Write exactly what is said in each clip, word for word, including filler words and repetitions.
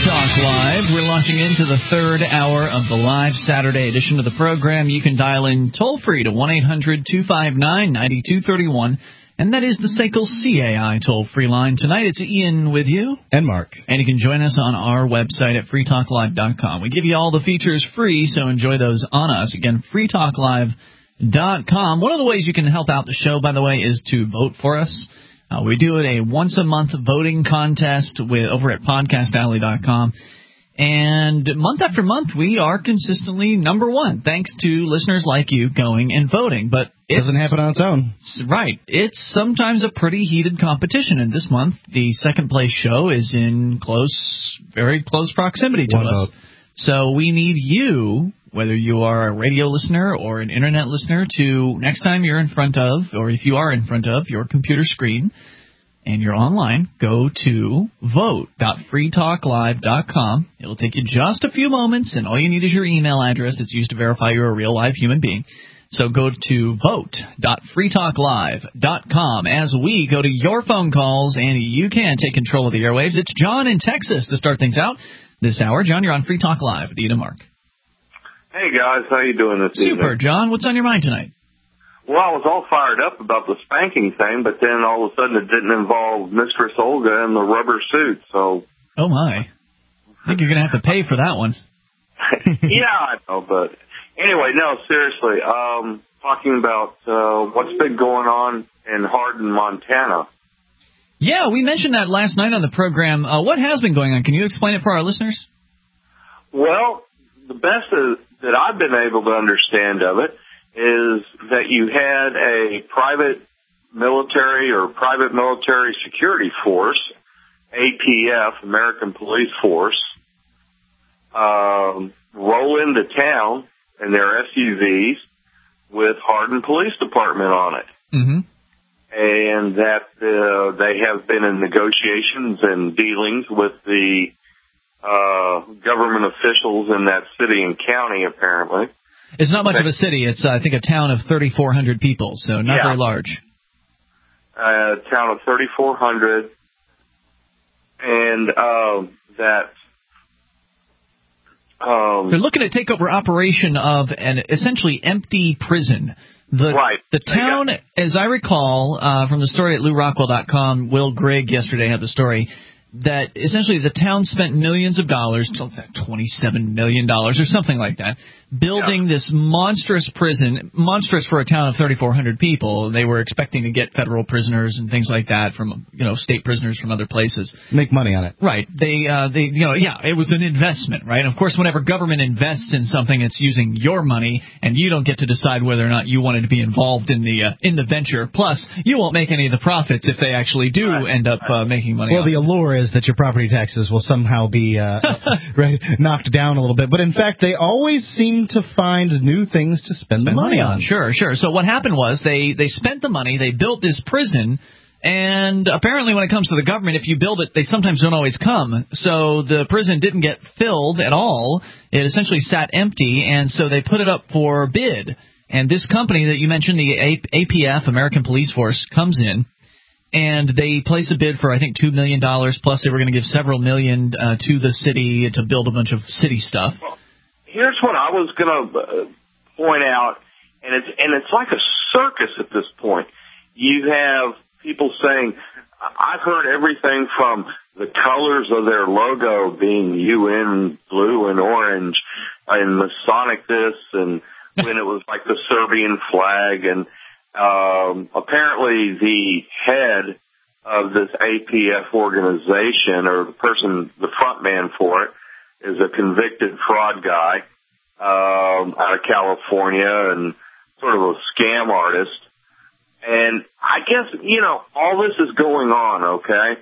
Talk Live. We're launching into the third hour of the live Saturday edition of the program. You can dial in toll-free to one eight hundred two five nine nine two three one, and that is the S A C L C A I toll-free line. Tonight it's Ian with you. And Mark. And you can join us on our website at free talk live dot com. We give you all the features free, so enjoy those on us. Again, free talk live dot com. One of the ways you can help out the show, by the way, is to vote for us. Uh, we do it a once-a-month voting contest with over at podcast alley dot com. And month after month, we are consistently number one, thanks to listeners like you going and voting. But it doesn't happen on its own. Right. It's sometimes a pretty heated competition. And this month, the second-place show is in close, very close proximity to One us. vote. So we need you, whether you are a radio listener or an internet listener, to next time you're in front of, or if you are in front of, your computer screen and you're online, go to vote dot free talk live dot com. It'll take you just a few moments, and all you need is your email address. It's used to verify you're a real live human being. So go to vote dot free talk live dot com as we go to your phone calls, and you can take control of the airwaves. It's John in Texas to start things out this hour. John, you're on Free Talk Live with Ian and Mark. Hey, guys. How you doing this evening? Super, John. What's on your mind tonight? Well, I was all fired up about the spanking thing, but then all of a sudden it didn't involve Mistress Olga and the rubber suit, so... Oh, my. I think you're going to have to pay for that one. Yeah, I know, but... Anyway, no, seriously, um, talking about uh, what's been going on in Hardin, Montana. Yeah, we mentioned that last night on the program. Uh, what has been going on? Can you explain it for our listeners? Well, the best is, that I've been able to understand of it is that you had a private military or private military security force, A P F, American Police Force, um, roll into town in their S U Vs with Hardin Police Department on it. Mm-hmm. And that uh, they have been in negotiations and dealings with the uh, government officials in that city and county, apparently. It's not much of a city. It's, uh, I think, a town of thirty-four hundred people, so not yeah. very large. A uh, town of thirty-four hundred, and uh, that... Um, They're looking at take over operation of an essentially empty prison. The, right. The town, as I recall, uh, from the story at Lou Rockwell dot com, Will Grigg yesterday had the story, that essentially the town spent millions of dollars, twenty-seven million dollars or something like that, building yeah. this monstrous prison, monstrous for a town of thirty-four hundred people. They were expecting to get federal prisoners and things like that from, you know, state prisoners from other places. Make money on it. Right. They, uh, they, you know, yeah, it was an investment, right? And of course, whenever government invests in something, it's using your money, and you don't get to decide whether or not you wanted to be involved in the, uh, in the venture. Plus, you won't make any of the profits if they actually do right. end up uh, making money. Well, the allure is that your property taxes will somehow be uh, right, knocked down a little bit. But in fact, they always seem to find new things to spend, spend the money, money on. on. Sure, sure. So what happened was they, they spent the money, they built this prison, and apparently when it comes to the government, if you build it, they sometimes don't always come. So the prison didn't get filled at all. It essentially sat empty, and so they put it up for bid. And this company that you mentioned, the A P F, American Police Force, comes in. And they place a bid for, I think, two million dollars, plus they were going to give several million uh, to the city to build a bunch of city stuff. Well, here's what I was going to uh, point out, and it's and it's like a circus at this point. You have people saying, I've heard everything from the colors of their logo being U N blue and orange, and Masonic this, and when it was like the Serbian flag, and Um, apparently the head of this A P F organization, or the person, the front man for it, is a convicted fraud guy, um, out of California and sort of a scam artist. And I guess, you know, all this is going on, okay?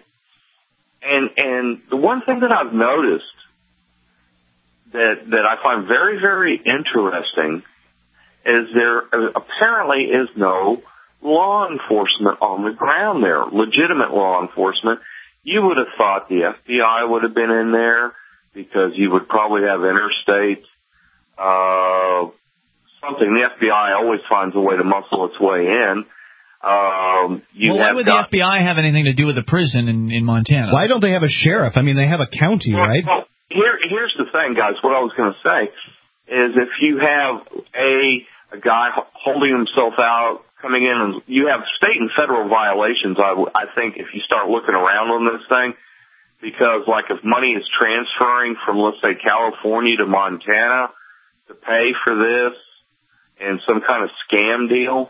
And, and the one thing that I've noticed that, that I find very, very interesting is there apparently is no law enforcement on the ground there, legitimate law enforcement. You would have thought the F B I would have been in there because you would probably have interstate uh something. The F B I always finds a way to muscle its way in. Um, you well, why have would got, the F B I have anything to do with the prison in, in Montana? Why don't they have a sheriff? I mean, they have a county, well, right? Well, here, here's the thing, guys. What I was going to say is if you have a, a guy holding himself out, coming in, and you have state and federal violations, I, I think, if you start looking around on this thing, because, like, if money is transferring from, let's say, California to Montana to pay for this and some kind of scam deal,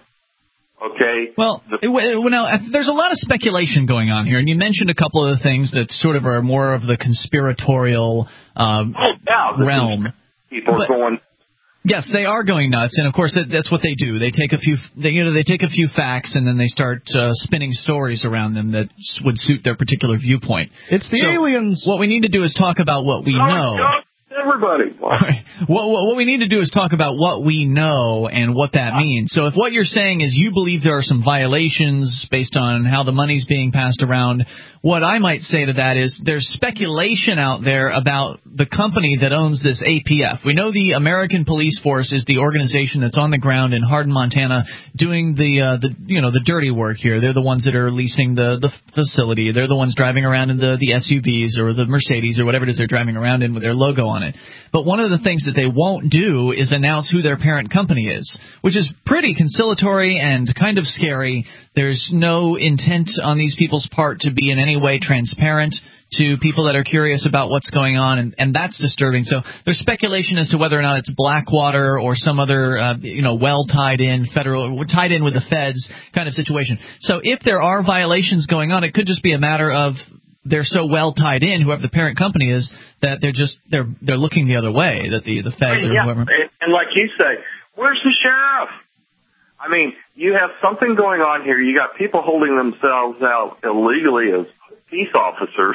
okay. Well, it, well, now, there's a lot of speculation going on here, and you mentioned a couple of the things that sort of are more of the conspiratorial um, oh, yeah, realm. People but, are going. Yes, they are going nuts, and of course that, that's what they do. They take a few, they, you know, they take a few facts and then they start uh, spinning stories around them that would suit their particular viewpoint. It's the so aliens. What we need to do is talk about what we oh, know. God. Everybody. What, what, what we need to do is talk about what we know and what that means. So if what you're saying is you believe there are some violations based on how the money's being passed around, what I might say to that is there's speculation out there about the company that owns this A P F. We know the American Police Force is the organization that's on the ground in Hardin, Montana, doing the uh, the you know the dirty work here. They're the ones that are leasing the the facility. They're the ones driving around in the the S U Vs or the Mercedes or whatever it is they're driving around in with their logo on it. But one of the things that they won't do is announce who their parent company is, which is pretty conciliatory and kind of scary. There's no intent on these people's part to be in any way transparent to people that are curious about what's going on, and, and that's disturbing. So there's speculation as to whether or not it's Blackwater or some other, uh, you know, well tied in federal, tied in with the feds kind of situation. So if there are violations going on, it could just be a matter of they're so well tied in, whoever the parent company is, that they're just they're they're looking the other way. That the the feds or yeah, whoever. And, and like you say, where's the sheriff? I mean, you have something going on here. You got people holding themselves out illegally as peace officers,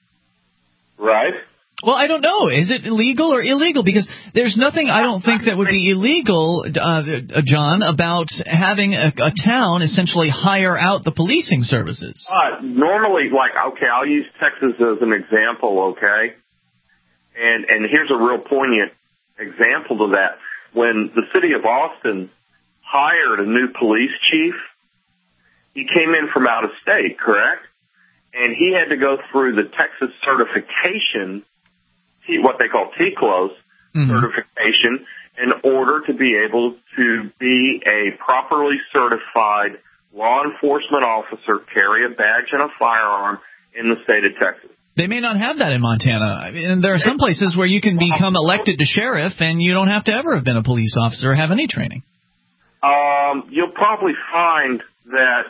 right? Well, I don't know. Is it illegal or illegal? Because there's nothing I don't think that would be illegal, uh, John, about having a, a town essentially hire out the policing services. Uh, normally, like, okay, I'll use Texas as an example, okay? And and here's a real poignant example of that. When the city of Austin hired a new police chief, he came in from out of state, correct? And he had to go through the Texas certification, what they call T C L O S mm-hmm. certification, in order to be able to be a properly certified law enforcement officer, carry a badge and a firearm in the state of Texas. They may not have that in Montana. I mean, there are some places where you can become elected to sheriff and you don't have to ever have been a police officer or have any training. Um, you'll probably find that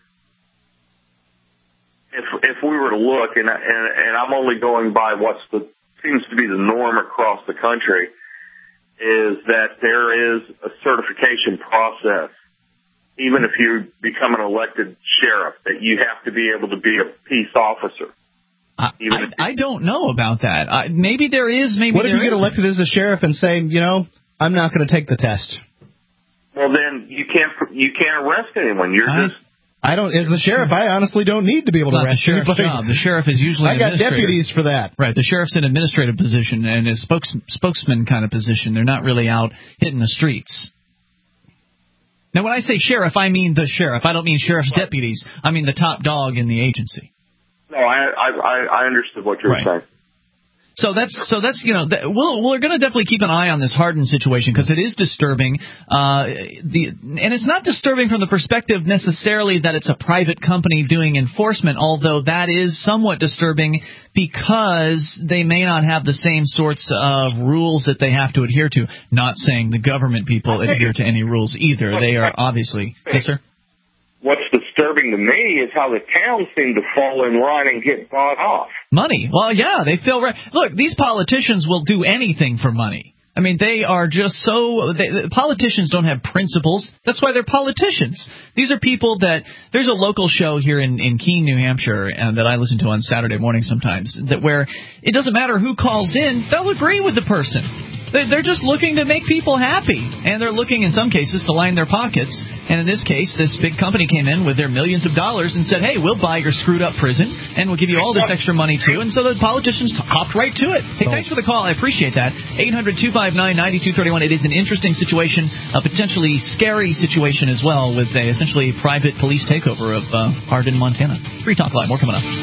if if we were to look, and and, and I'm only going by what's the seems to be the norm across the country, is that there is a certification process, even if you become an elected sheriff, that you have to be able to be a peace officer. I, I, I don't know about that. I, maybe there is, maybe What if there you get isn't. elected as a sheriff and say, you know, I'm not going to take the test? Well, then you can't you can't arrest anyone. You're I, just I don't. As the sheriff, I honestly don't need to be able to not arrest the sheriff's anybody. job. The sheriff is usually I an got administrator. deputies for that. Right. The sheriff's an administrative position and a spokes, spokesman kind of position. They're not really out hitting the streets. Now, when I say sheriff, I mean the sheriff. I don't mean sheriff's right. deputies. I mean the top dog in the agency. No, I I I understood what you were right. saying. So that's so that's you know that, we'll, we're going to definitely keep an eye on this Hardin situation because it is disturbing. Uh, the and it's not disturbing from the perspective necessarily that it's a private company doing enforcement, although that is somewhat disturbing because they may not have the same sorts of rules that they have to adhere to. Not saying the government people adhere to any rules either. They are obviously yes, sir. What's disturbing to me is how the towns seem to fall in line and get bought off. Money. Well, yeah, they feel right. Look, these politicians will do anything for money. I mean, they are just so... They, politicians don't have principles. That's why they're politicians. These are people that... There's a local show here in, in Keene, New Hampshire, and that I listen to on Saturday morning sometimes, that where it doesn't matter who calls in, they'll agree with the person. They're just looking to make people happy, and they're looking in some cases to line their pockets. And in this case, this big company came in with their millions of dollars and said, hey, we'll buy your screwed-up prison, and we'll give you all this extra money, too. And so the politicians hopped right to it. Hey, thanks for the call. I appreciate that. eight hundred two five nine nine two three one. It is an interesting situation, a potentially scary situation as well, with a essentially private police takeover of uh, Hardin, Montana. Free Talk Live. More coming up.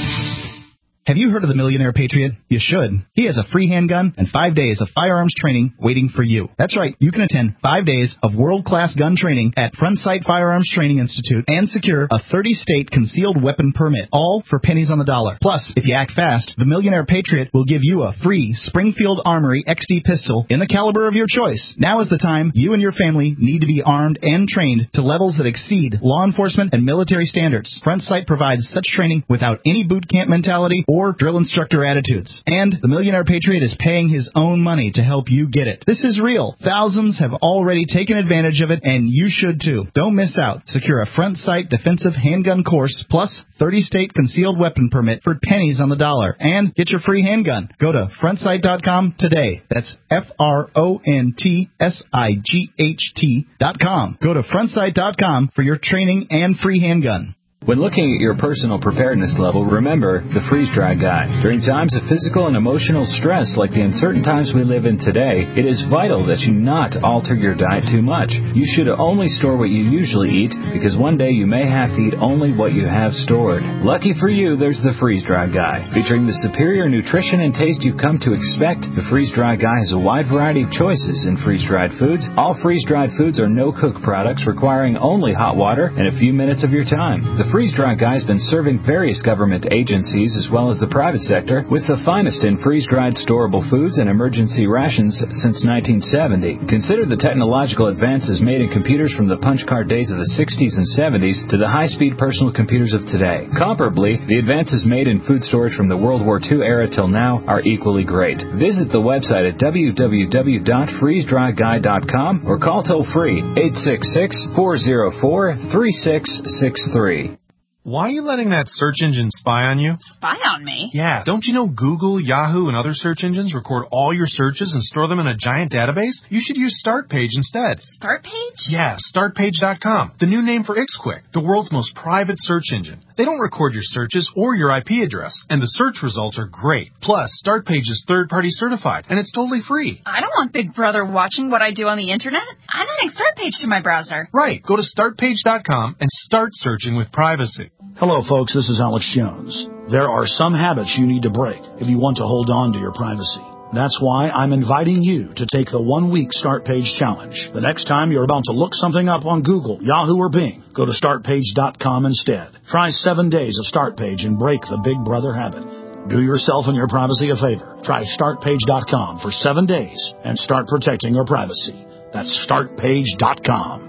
Have you heard of the Millionaire Patriot? You should. He has a free handgun and five days of firearms training waiting for you. That's right. You can attend five days of world-class gun training at Front Sight Firearms Training Institute and secure a thirty-state concealed weapon permit, all for pennies on the dollar. Plus, if you act fast, the Millionaire Patriot will give you a free Springfield Armory X D pistol in the caliber of your choice. Now is the time you and your family need to be armed and trained to levels that exceed law enforcement and military standards. Front Sight provides such training without any boot camp mentality or or drill instructor attitudes. And the Millionaire Patriot is paying his own money to help you get it. This is real. Thousands have already taken advantage of it, and you should too. Don't miss out. Secure a Front Sight defensive handgun course plus thirty-state concealed weapon permit for pennies on the dollar. And get your free handgun. Go to front sight dot com today. That's F R O N T S I G H T dot com. Go to front sight dot com for your training and free handgun. When looking at your personal preparedness level, remember the freeze-dry guide. During times of physical and emotional stress like the uncertain times we live in today, it is vital that you not alter your diet too much. You should only store what you usually eat, because one day you may have to eat only what you have stored. Lucky for you, there's the freeze-dry guide. Featuring the superior nutrition and taste you've come to expect, the freeze-dry guide has a wide variety of choices in freeze-dried foods. All freeze-dried foods are no-cook products requiring only hot water and a few minutes of your time. The The Freeze-Dry Guide has been serving various government agencies as well as the private sector with the finest in freeze-dried storable foods and emergency rations since nineteen seventy. Consider the technological advances made in computers from the punch card days of the sixties and seventies to the high-speed personal computers of today. Comparably, the advances made in food storage from the World War Two era till now are equally great. Visit the website at w w w dot freeze dry guide dot com or call toll-free eight six six, four zero four, three six six three. Why are you letting that search engine spy on you? Spy on me? Yeah. Don't you know Google, Yahoo, and other search engines record all your searches and store them in a giant database? You should use StartPage instead. StartPage? Yeah, start page dot com. The new name for IxQuick, the world's most private search engine. They don't record your searches or your I P address, and the search results are great. Plus, StartPage is third-party certified, and it's totally free. I don't want Big Brother watching what I do on the internet. I'm adding StartPage to my browser. Right. Go to start page dot com and start searching with privacy. Hello, folks. This is Alex Jones. There are some habits you need to break if you want to hold on to your privacy. That's why I'm inviting you to take the one-week Start Page Challenge. The next time you're about to look something up on Google, Yahoo, or Bing, go to start page dot com instead. Try seven days of StartPage and break the Big Brother habit. Do yourself and your privacy a favor. Try start page dot com for seven days and start protecting your privacy. That's start page dot com.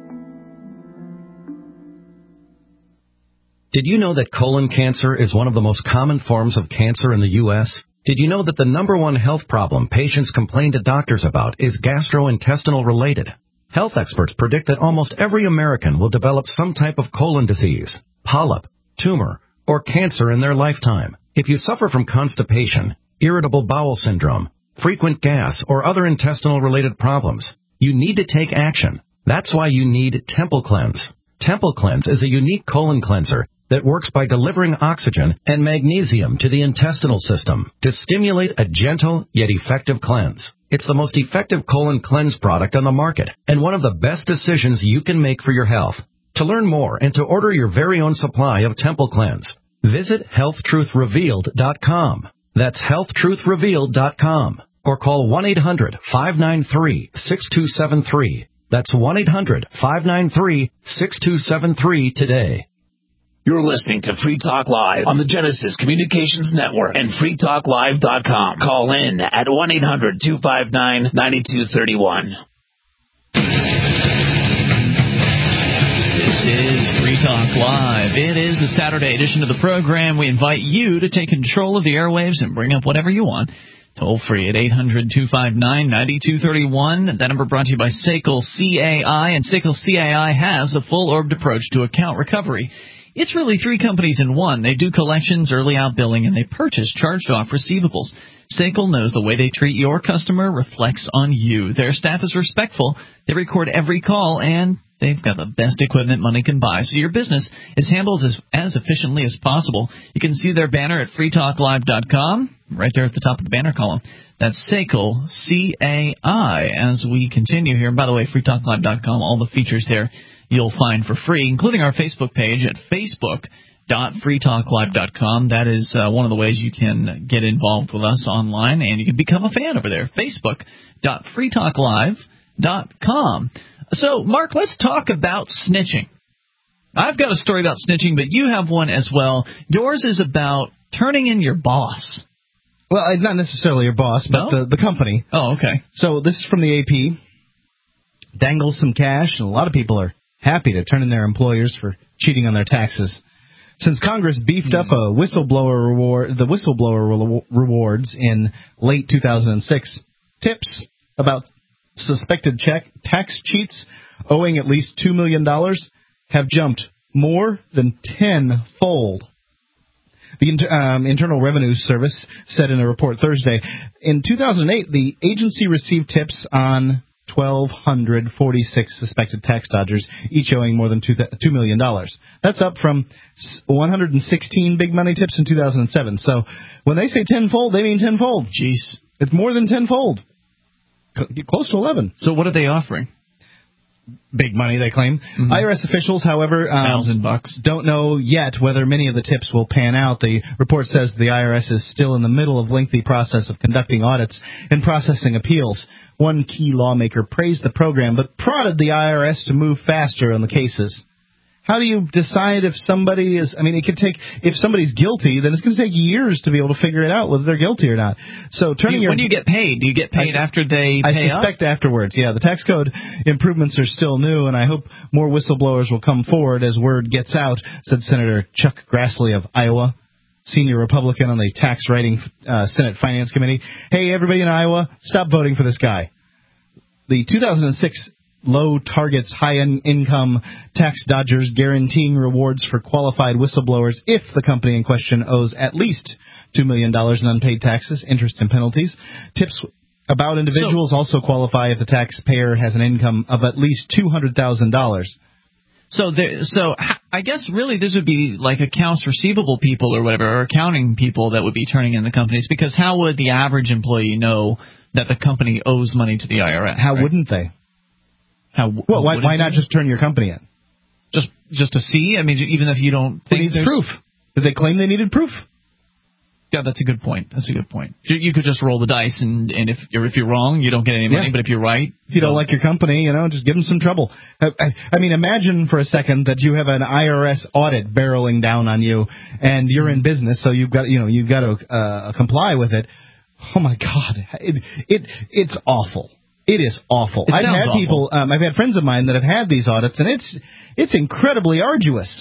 Did you know that colon cancer is one of the most common forms of cancer in the U S? Did you know that the number one health problem patients complain to doctors about is gastrointestinal related? Health experts predict that almost every American will develop some type of colon disease, polyp, tumor, or cancer in their lifetime. If you suffer from constipation, irritable bowel syndrome, frequent gas, or other intestinal related problems, you need to take action. That's why you need Temple Cleanse. Temple Cleanse is a unique colon cleanser that works by delivering oxygen and magnesium to the intestinal system to stimulate a gentle yet effective cleanse. It's the most effective colon cleanse product on the market and one of the best decisions you can make for your health. To learn more and to order your very own supply of Temple Cleanse, visit health truth revealed dot com. That's health truth revealed dot com or call one eight hundred, five nine three, six two seven three. That's one eight hundred, five nine three, six two seven three today. You're listening to Free Talk Live on the Genesis Communications Network and free talk live dot com. Call in at one eight hundred, two five nine, nine two three one. This is Free Talk Live. It is the Saturday edition of the program. We invite you to take control of the airwaves and bring up whatever you want. Toll free at eight hundred, two five nine, nine two three one. That number brought to you by S A C L C A I. And S A C L C A I has a full-orbed approach to account recovery. It's really three companies in one. They do collections, early out billing, and they purchase charged-off receivables. S A C L knows the way they treat your customer reflects on you. Their staff is respectful. They record every call, and they've got the best equipment money can buy, so your business is handled as, as efficiently as possible. You can see their banner at free talk live dot com, right there at the top of the banner column. That's S A C L, C A I, as we continue here. And by the way, free talk live dot com, all the features there you'll find for free, including our Facebook page at facebook dot free talk live dot com. That is uh, one of the ways you can get involved with us online, and you can become a fan over there, facebook dot free talk live dot com. So, Mark, let's talk about snitching. I've got a story about snitching, but you have one as well. Yours is about turning in your boss. Well, not necessarily your boss, but no? the, the company. Oh, okay. So this is from the A P. Dangles some cash, and a lot of people are happy to turn in their employers for cheating on their taxes. Since Congress beefed mm. up a whistleblower reward, the whistleblower re- rewards in late two thousand six, tips about suspected check tax cheats owing at least two million dollars have jumped more than tenfold. The Inter- um, Internal Revenue Service said in a report Thursday, in two thousand eight, the agency received tips on one thousand two hundred forty-six suspected tax dodgers, each owing more than two million dollars. That's up from one hundred sixteen big money tips in two thousand seven. So when they say tenfold, they mean tenfold. Jeez. It's more than tenfold. Close to eleven. So what are they offering? Big money, they claim. Mm-hmm. I R S officials, however, um, thousand bucks. don't know yet whether many of the tips will pan out. The report says the I R S is still in the middle of lengthy process of conducting audits and processing appeals. One key lawmaker praised the program, but prodded the I R S to move faster on the cases. How do you decide if somebody is, I mean, it could take, if somebody's guilty, then it's going to take years to be able to figure it out whether they're guilty or not. So turning you, your... When do you get paid? Do you get paid I, after they I pay suspect up? afterwards, yeah. The tax code improvements are still new, and I hope more whistleblowers will come forward as word gets out, said Senator Chuck Grassley of Iowa, senior Republican on the Tax Writing uh, Senate Finance Committee. Hey, everybody in Iowa, stop voting for this guy. The two thousand six Low targets high-income tax dodgers, guaranteeing rewards for qualified whistleblowers if the company in question owes at least two million dollars in unpaid taxes, interest, and penalties. Tips about individuals so, also qualify if the taxpayer has an income of at least two hundred thousand dollars. So, there, so I guess really this would be like accounts receivable people or whatever, or accounting people that would be turning in the companies, because how would the average employee know that the company owes money to the I R S? How right? wouldn't they? How, well, why, why not just turn your company in? Just just to see? I mean, even if you don't think needs there's... proof. Did they claim they needed proof? Yeah, that's a good point. That's a good point. You, you could just roll the dice, and, and if you're if you're wrong, you don't get any money. Yeah. But if you're right, if you don't like your company, you know, just give them some trouble. I, I, I mean, imagine for a second that you have an I R S audit barreling down on you, and you're in business, so you've got you know you've got to uh, comply with it. Oh my God, it, it it's awful. It is awful. It I've had awful. people, um, I've had friends of mine that have had these audits, and it's it's incredibly arduous.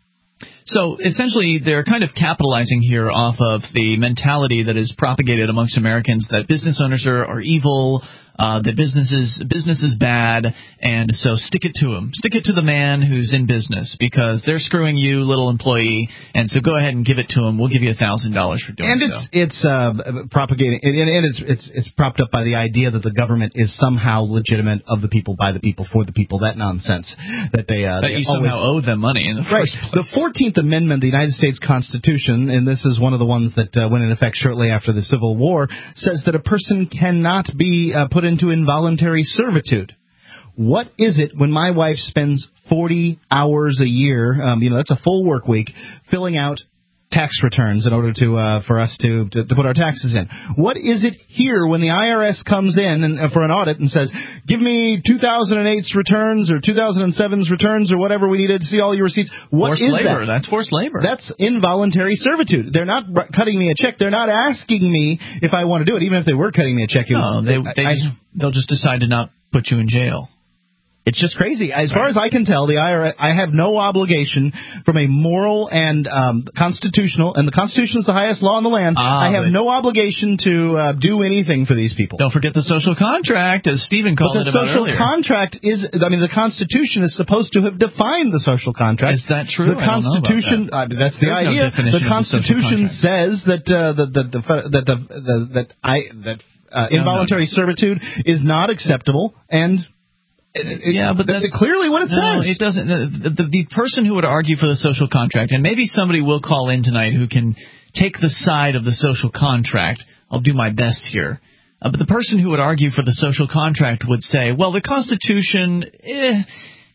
So essentially, they're kind of capitalizing here off of the mentality that is propagated amongst Americans that business owners are, are evil, uh, that business is, business is bad, and so stick it to him. Stick it to the man who's in business, because they're screwing you, little employee, and so go ahead and give it to him. We'll give you a thousand dollars for doing and so. And it's it's uh, propagating, and, and it's it's it's propped up by the idea that the government is somehow legitimate, of the people, by the people, for the people. That nonsense that they uh, that they you somehow always, owe them money in the right. first place. The fourteenth Amendment, the United States Constitution, and this is one of the ones that uh, went in effect shortly after the Civil War, says that a person cannot be uh, put into involuntary servitude. What is it when my wife spends forty hours a year, um, you know, that's a full work week, filling out tax returns in order to uh, for us to, to to put our taxes in? What is it here when the I R S comes in and uh, for an audit and says, give me two thousand eight's returns or two thousand seven's returns or whatever we needed to see all your receipts? What forced is labor. that? That's forced labor. That's involuntary servitude. They're not cutting me a check. They're not asking me if I want to do it. Even if they were cutting me a check, it no, was, they, they I, just, they'll just decide to not put you in jail. It's just crazy. As far as I can tell, the I R S, I have no obligation from a moral and um, constitutional, and the Constitution is the highest law in the land. Ah, I have no obligation to uh, do anything for these people. Don't forget the social contract, as Stephen called but it about social earlier. contract is, I mean, the Constitution is supposed to have defined the social contract. Is that true? The I don't know about Constitution, that. uh, that's the There's no idea. definition The of the social Constitution contract. says that uh, that the, the, that the, the that I that uh, involuntary no, no. servitude is not acceptable, and It, it, yeah, but that's, that's clearly what it no, says. It doesn't. The, the, the person who would argue for the social contract, and maybe somebody will call in tonight who can take the side of the social contract. I'll do my best here. Uh, but the person who would argue for the social contract would say, well, the Constitution, eh,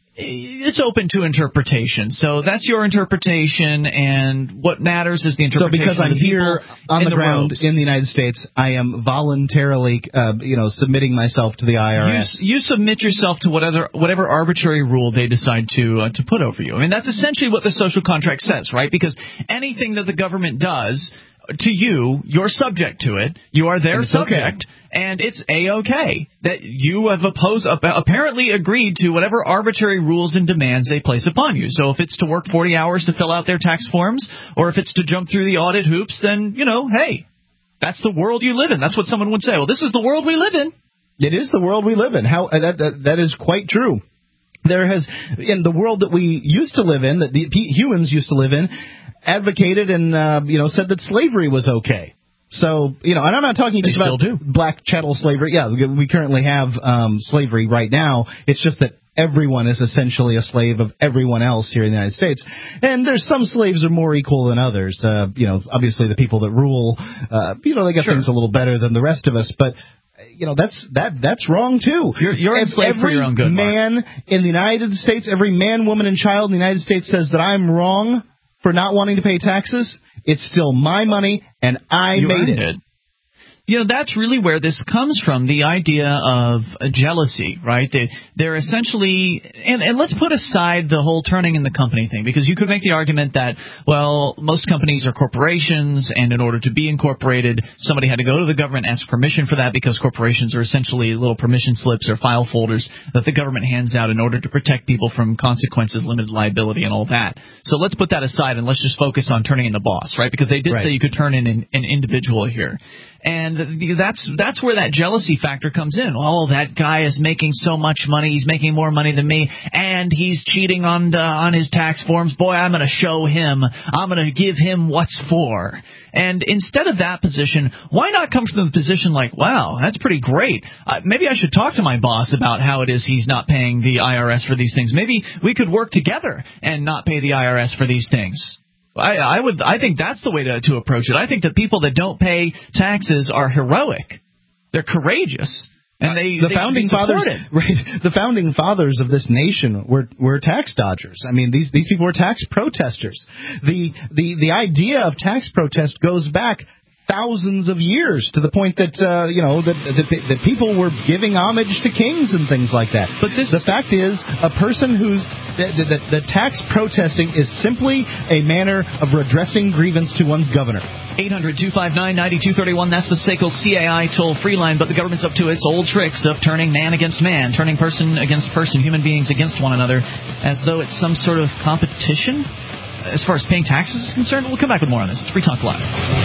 it's open to interpretation. So that's your interpretation, and what matters is the interpretation. So because I'm of the here on the, the ground robes. in the United States, I am voluntarily, uh, you know, submitting myself to the I R S. You, you submit yourself to whatever whatever arbitrary rule they decide to uh, to put over you. I mean, that's essentially what the social contract says, right? Because anything that the government does to you, you're subject to it. You are their subject. Okay. And it's A-okay that you have opposed, apparently agreed to whatever arbitrary rules and demands they place upon you. So if it's to work forty hours to fill out their tax forms, or if it's to jump through the audit hoops, then, you know, hey, that's the world you live in. That's what someone would say. Well, this is the world we live in. It is the world we live in. How uh, that, that that is quite true. There has, in the world that we used to live in, that the humans used to live in, advocated and, uh, you know, said that slavery was okay. So, you know, and I'm not talking just about do. black chattel slavery. Yeah, we currently have um, slavery right now. It's just that everyone is essentially a slave of everyone else here in the United States. And there's some slaves are more equal than others. Uh, you know, obviously the people that rule, uh, you know, they get sure. things a little better than the rest of us. But, you know, that's that that's wrong, too. You're, you're enslaved for your own good, man Mark. in the United States, every man, woman, and child in the United States says that I'm wrong for not wanting to pay taxes. It's still my money, and I you made it. it. You know, that's really where this comes from, the idea of jealousy, right? They, they're essentially, and, and let's put aside the whole turning in the company thing, because you could make the argument that, well, most companies are corporations, and in order to be incorporated, somebody had to go to the government and ask permission for that, because corporations are essentially little permission slips or file folders that the government hands out in order to protect people from consequences, limited liability, and all that. So let's put that aside, and let's just focus on turning in the boss, right? Because they did right. say you could turn in an, an individual here. And that's that's where that jealousy factor comes in. Oh, that guy is making so much money. He's making more money than me, and he's cheating on the, on his tax forms. Boy, I'm going to show him. I'm going to give him what's for. And instead of that position, why not come from the position like, wow, that's pretty great. Uh, maybe I should talk to my boss about how it is he's not paying the I R S for these things. Maybe we could work together and not pay the I R S for these things. I, I would. I think that's the way to, to approach it. I think that people that don't pay taxes are heroic. They're courageous, and they the they founding should be fathers, supported. right? The founding fathers of this nation were were tax dodgers. I mean, these these people were tax protesters. The the the idea of tax protest goes back thousands of years, to the point that uh, you know that, that that people were giving homage to kings and things like that. But this, the fact is, a person who's the, the, the tax protesting is simply a manner of redressing grievance to one's governor. eight hundred, two five nine, nine two three one. That's the S A C L C A I toll-free line. But the government's up to its old tricks of turning man against man, turning person against person, human beings against one another, as though it's some sort of competition. As far as paying taxes is concerned, we'll come back with more on this. It's Free Talk Live.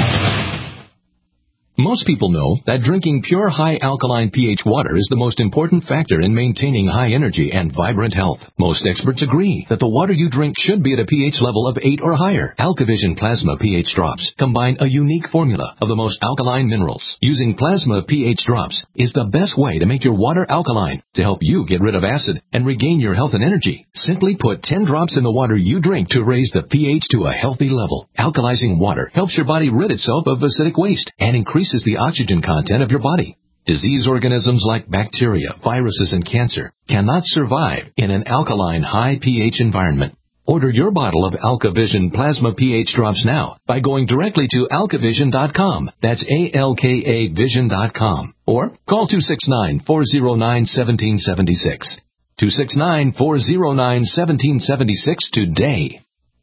Most people know that drinking pure high alkaline pH water is the most important factor in maintaining high energy and vibrant health. Most experts agree that the water you drink should be at a pH level of eight or higher. AlkaVision Plasma pH Drops combine a unique formula of the most alkaline minerals. Using Plasma pH Drops is the best way to make your water alkaline to help you get rid of acid and regain your health and energy. Simply put ten drops in the water you drink to raise the pH to a healthy level. Alkalizing water helps your body rid itself of acidic waste and increases the oxygen content of your body. Disease organisms like bacteria, viruses, and cancer cannot survive in an alkaline high pH environment. Order your bottle of AlkaVision Plasma pH Drops now by going directly to alkavision dot com. That's A L K A vision dot com. Or call two six nine, four zero nine, one seven seven six. two six nine, four zero nine, one seven seven six today.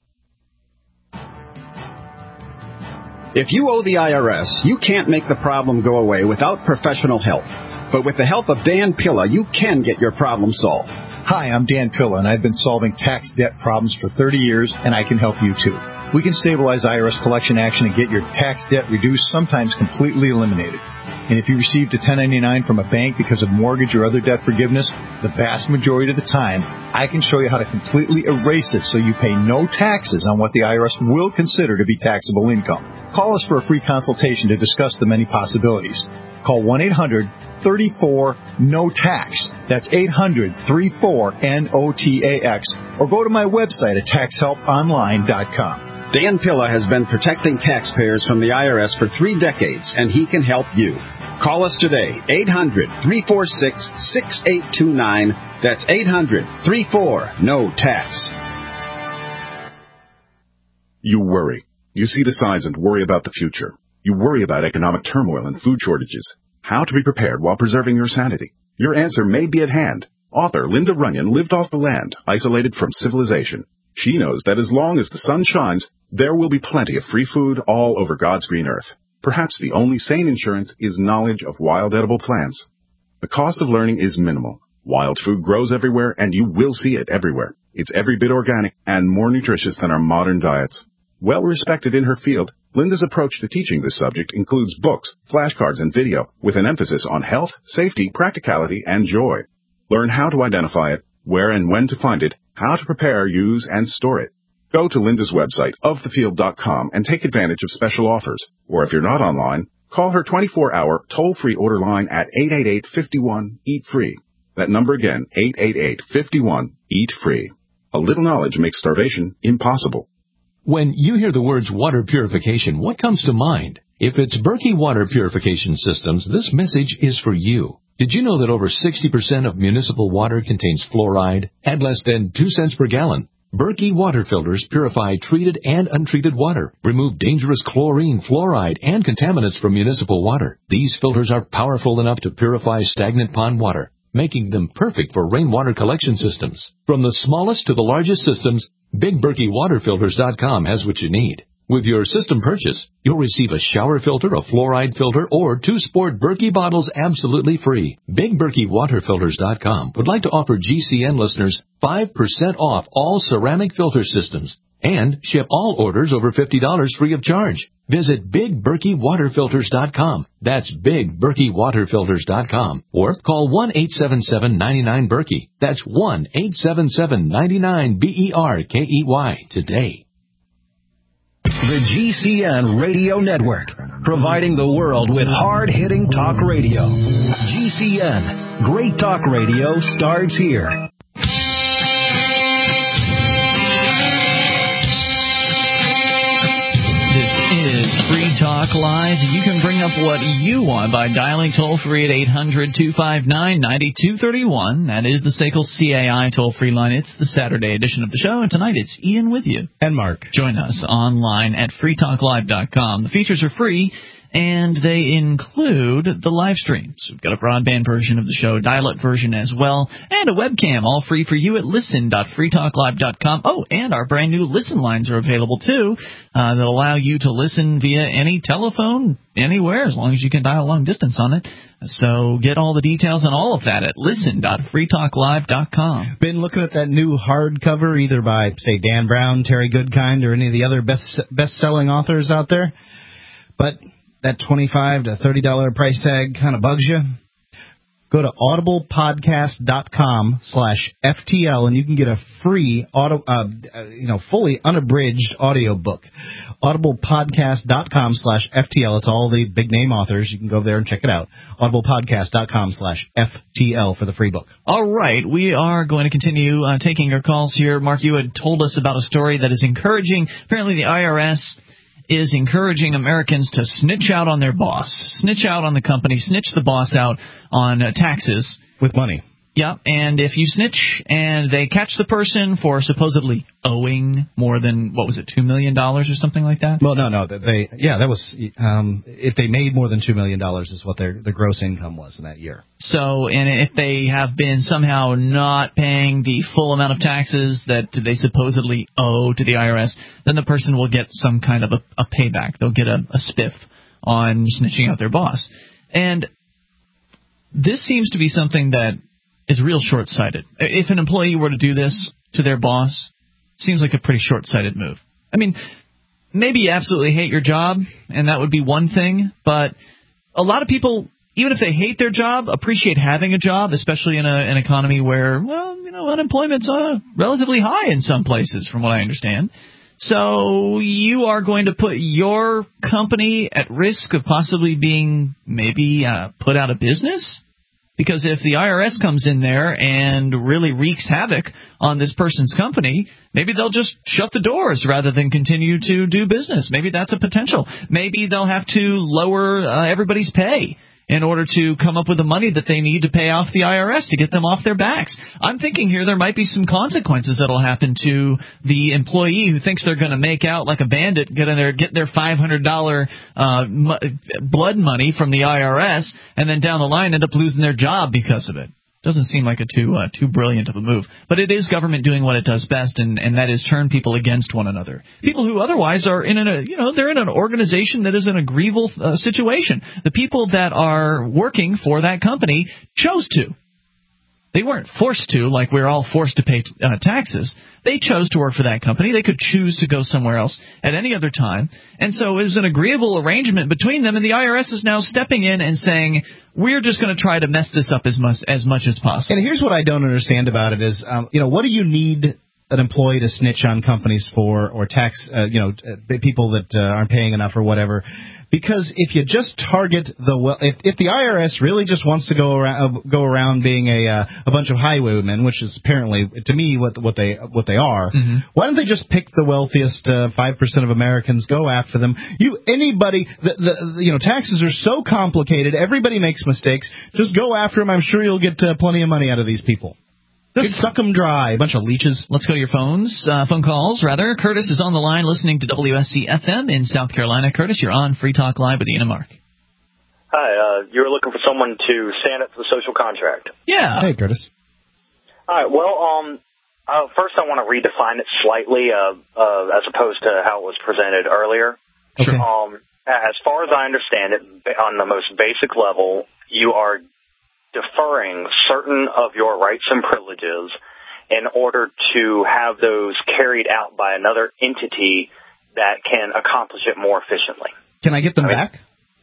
If you owe the I R S, you can't make the problem go away without professional help. But with the help of Dan Pilla, you can get your problem solved. Hi, I'm Dan Pilla, and I've been solving tax debt problems for thirty years, and I can help you too. We can stabilize I R S collection action and get your tax debt reduced, sometimes completely eliminated. And if you received a ten ninety-nine from a bank because of mortgage or other debt forgiveness, the vast majority of the time, I can show you how to completely erase it so you pay no taxes on what the I R S will consider to be taxable income. Call us for a free consultation to discuss the many possibilities. Call one eight hundred thirty-four N O T A X. That's eight hundred thirty-four N O T A X. Or go to my website at tax help online dot com. Dan Pilla has been protecting taxpayers from the I R S for three decades, and he can help you. Call us today, eight hundred three four six six eight two nine. That's eight hundred thirty-four N O T A X. You worry. You see the signs and worry about the future. You worry about economic turmoil and food shortages. How to be prepared while preserving your sanity. Your answer may be at hand. Author Linda Runyon lived off the land, isolated from civilization. She knows that as long as the sun shines, there will be plenty of free food all over God's green earth. Perhaps the only sane insurance is knowledge of wild edible plants. The cost of learning is minimal. Wild food grows everywhere, and you will see it everywhere. It's every bit organic and more nutritious than our modern diets. Well respected in her field, Linda's approach to teaching this subject includes books, flashcards, and video, with an emphasis on health, safety, practicality, and joy. Learn how to identify it, where and when to find it, how to prepare, use, and store it. Go to Linda's website, of the field dot com, and take advantage of special offers. Or if you're not online, call her twenty-four hour toll-free order line at eight eight eight, five one, eat free. That number again, eight eight eight, five one, eat free. A little knowledge makes starvation impossible. When you hear the words water purification, what comes to mind? If it's Berkey Water Purification Systems, this message is for you. Did you know that over sixty percent of municipal water contains fluoride at less than two cents per gallon? Berkey water filters purify treated and untreated water, remove dangerous chlorine, fluoride, and contaminants from municipal water. These filters are powerful enough to purify stagnant pond water, making them perfect for rainwater collection systems. From the smallest to the largest systems, Big Berkey Water Filters dot com has what you need. With your system purchase, you'll receive a shower filter, a fluoride filter, or two sport Berkey bottles absolutely free. Big Berkey Water Filters dot com would like to offer G C N listeners five percent off all ceramic filter systems and ship all orders over fifty dollars free of charge. Visit Big Berkey Water Filters dot com. That's Big Berkey Water Filters dot com. Or call one eight seven seven, nine nine, Berkey. That's one eight seven seven, nine nine, B E R K E Y today. The G C N Radio Network, providing the world with hard-hitting talk radio. G C N, great talk radio starts here. This is Free Talk Live. You can bring up what you want by dialing toll-free at eight hundred, two five nine, nine two three one. That is the S A C L C A I toll-free line. It's the Saturday edition of the show, and tonight it's Ian with you. And Mark. Join us online at free talk live dot com. The features are free, and they include the live streams. We've got a broadband version of the show, dial-up version as well, and a webcam, all free for you at listen dot free talk live dot com. Oh, and our brand new listen lines are available, too, uh, that allow you to listen via any telephone, anywhere, as long as you can dial long distance on it. So get all the details on all of that at listen dot free talk live dot com. Been looking at that new hardcover, either by, say, Dan Brown, Terry Goodkind, or any of the other best best-selling authors out there, but that twenty-five to thirty dollars price tag kind of bugs you. Go to audible podcast dot com slash F T L and you can get a free, auto, uh, you know, fully unabridged audio book. audible podcast dot com slash F T L. It's all the big name authors. You can go there and check it out. audible podcast dot com slash F T L for the free book. All right, we are going to continue uh, taking your calls here. Mark, you had told us about a story that is encouraging. Apparently, the I R S is encouraging Americans to snitch out on their boss, snitch out on the company, snitch the boss out on uh, taxes. With money. Yeah, and if you snitch and they catch the person for supposedly owing more than, what was it, two million dollars or something like that? Well, no, no. They, yeah, that was, um, if they made more than two million dollars is what their, their gross income was in that year. So, and if they have been somehow not paying the full amount of taxes that they supposedly owe to the I R S, then the person will get some kind of a, a payback. They'll get a, a spiff on snitching out their boss. And this seems to be something that is real short-sighted. If an employee were to do this to their boss, seems like a pretty short-sighted move. I mean, maybe you absolutely hate your job, and that would be one thing, but a lot of people, even if they hate their job, appreciate having a job, especially in a, an economy where, well, you know, unemployment's uh, relatively high in some places, from what I understand. So you are going to put your company at risk of possibly being maybe uh, put out of business? Because if the I R S comes in there and really wreaks havoc on this person's company, maybe they'll just shut the doors rather than continue to do business. Maybe that's a potential. Maybe they'll have to lower uh, everybody's pay in order to come up with the money that they need to pay off the I R S to get them off their backs. I'm thinking here there might be some consequences that will happen to the employee who thinks they're going to make out like a bandit, get in there, get their five hundred dollars uh, m- blood money from the I R S, and then down the line end up losing their job because of it. Doesn't seem like a too uh, too brilliant of a move. But it is government doing what it does best, and, and that is turn people against one another. People who otherwise are in a, you know, they're in an organization that is in a grievous uh, situation. The people that are working for that company chose to. They weren't forced to, like we're all forced to pay uh, taxes. They chose to work for that company. They could choose to go somewhere else at any other time. And so it was an agreeable arrangement between them, and the I R S is now stepping in and saying, we're just going to try to mess this up as much as much as possible. And here's what I don't understand about it is, um, you know, what do you need an employee to snitch on companies for, or tax, uh, you know, uh, people that uh, aren't paying enough or whatever? Because if you just target the well, if, if the I R S really just wants to go around uh, go around being a uh, a bunch of highwaymen, which is apparently to me what what they what they are, mm-hmm. why don't they just pick the wealthiest five uh, percent of Americans, go after them? You anybody, the, the you know taxes are so complicated, everybody makes mistakes. Just go after them. I'm sure you'll get uh, plenty of money out of these people. Just suck them dry, a bunch of leeches. Let's go to your phones, uh, phone calls, rather. Curtis is on the line listening to W S C F M in South Carolina. Curtis, you're on Free Talk Live with Ian and Mark. Hi, uh, you were looking for someone to stand up for the social contract. Yeah. Hey, Curtis. All right, well, um, uh, first I want to redefine it slightly uh, uh, as opposed to how it was presented earlier. Okay. Um, as far as I understand it, on the most basic level, you are deferring certain of your rights and privileges in order to have those carried out by another entity that can accomplish it more efficiently. Can I get them I mean, back?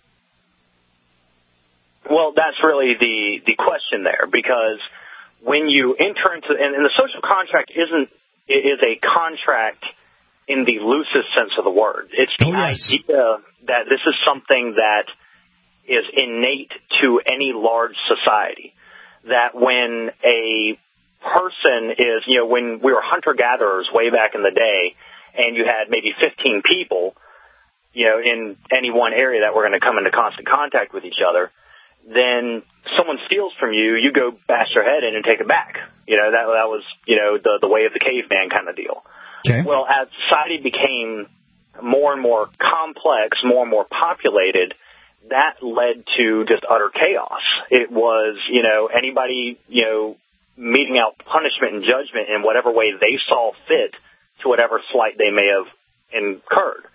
Well, that's really the, the question there, because when you enter into, and, and the social contract isn't, is a contract in the loosest sense of the word. It's the oh, yes. idea that this is something that is innate to any large society, that when a person is, you know, when we were hunter-gatherers way back in the day, and you had maybe fifteen people, you know, in any one area that were going to come into constant contact with each other, then someone steals from you, you go bash your head in and take it back. You know, that that was, you know, the, the way of the caveman kind of deal. Okay. Well, as society became more and more complex, more and more populated, that led to just utter chaos. It was, you know, anybody, you know, meting out punishment and judgment in whatever way they saw fit to whatever slight they may have incurred.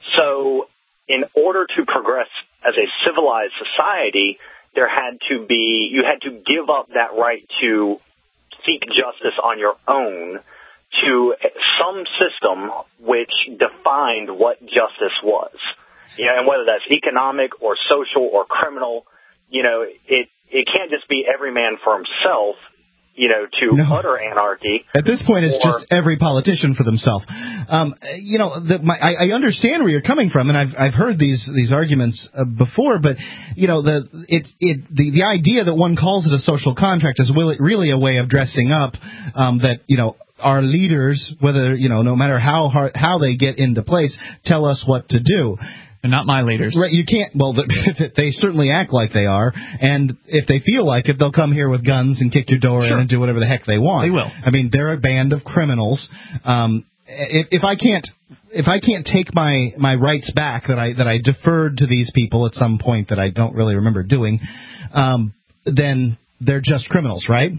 So in order to progress as a civilized society, there had to be, you had to give up that right to seek justice on your own to some system which defined what justice was. Yeah, and whether that's economic or social or criminal, you know, it it can't just be every man for himself, you know, to no. utter anarchy. At this point, it's or, just every politician for themselves. Um, you know, the, my, I, I understand where you're coming from, and I've I've heard these these arguments uh, before, but you know, the it it the the idea that one calls it a social contract is really, really a way of dressing up um, that you know. Our leaders, whether you know, no matter how hard, how they get into place, tell us what to do. They're not my leaders. Right? You can't. Well, they certainly act like they are, and if they feel like it, they'll come here with guns and kick your door sure. in and do whatever the heck they want. They will. I mean, they're a band of criminals. Um, if, if I can't, if I can't take my, my rights back that I that I deferred to these people at some point that I don't really remember doing, um, then they're just criminals, right?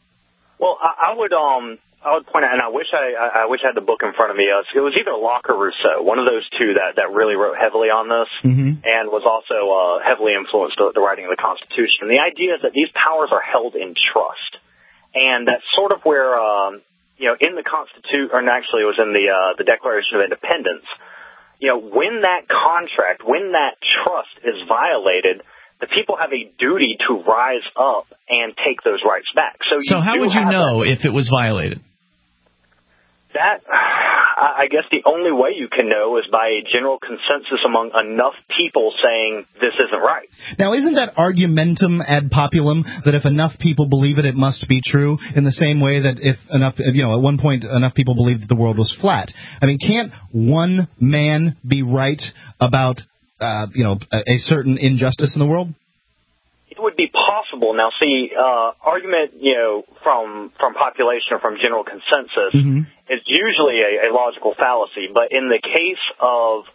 Well, I, I would um. I would point out, and I wish I, I wish I had the book in front of me. Uh, it was either Locke or Rousseau, one of those two that, that really wrote heavily on this, mm-hmm. and was also uh, heavily influenced the, the writing of the Constitution. And the idea is that these powers are held in trust. And that's sort of where, um, you know, in the Constitution, or actually it was in the uh, the Declaration of Independence, you know, when that contract, when that trust is violated, the people have a duty to rise up and take those rights back. So, you so how would you know if it was violated? That, I guess the only way you can know is by a general consensus among enough people saying this isn't right. Now, isn't that argumentum ad populum, that if enough people believe it, it must be true, in the same way that if enough, you know, at one point enough people believed that the world was flat? I mean, can't one man be right about, uh, you know, a, a certain injustice in the world? It would be possible. Now, see, uh, argument, you know, from from population or from general consensus mm-hmm. is usually a, a logical fallacy. But in the case of